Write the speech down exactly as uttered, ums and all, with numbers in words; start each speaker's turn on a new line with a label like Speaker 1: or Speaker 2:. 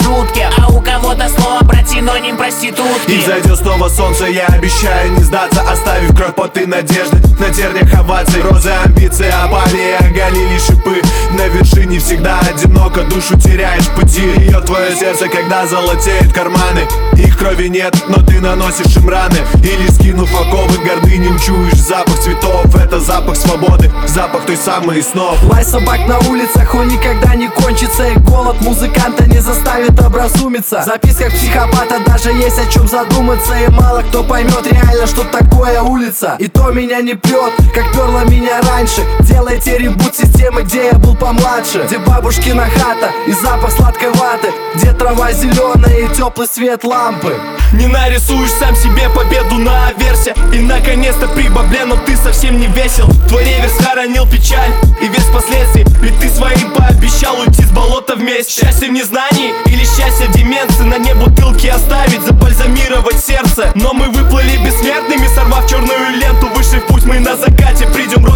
Speaker 1: маршрутке, а у кого-то слово брат синоним проститутки.
Speaker 2: И зайдет снова солнце, я обещаю не сдаться, оставив кровь, пот и надежды на терниях оваций. Розы амбиции опали и оголили шипы. На вершине всегда одиноко, душу теряешь в пути. Ее твое сердце, когда золотеют карманы. Их крови нет, но ты наносишь им раны. Или скинув оковы гордыням, чуешь запах цветов. Это запах свободы, запах той самой из снов.
Speaker 3: Лай собак на улицах, он никогда не кончится. И голод музыканта не заставит образумиться. В записках психопата даже есть о чем задуматься. И мало кто поймет реально, что такое улица. И то меня не прет, как перла меня раньше. Делайте ребут системы, где я был помладше. Где бабушкина хата и запах сладкой ваты. Где трава зеленая и теплый свет лампы.
Speaker 4: Не нарисуешь сам себе победу на аверсе. И наконец-то при бабле, но ты совсем не весел. Твой реверс хоронил печаль и вес последствий. Ведь ты своим пообещал уйти с болота вместе. Счастье в незнании или счастье в деменции. На дне бутылки оставить, забальзамировать сердце. Но мы выплыли бессмертными, сорвав черную ленту. Вышли в путь, мы на закате придем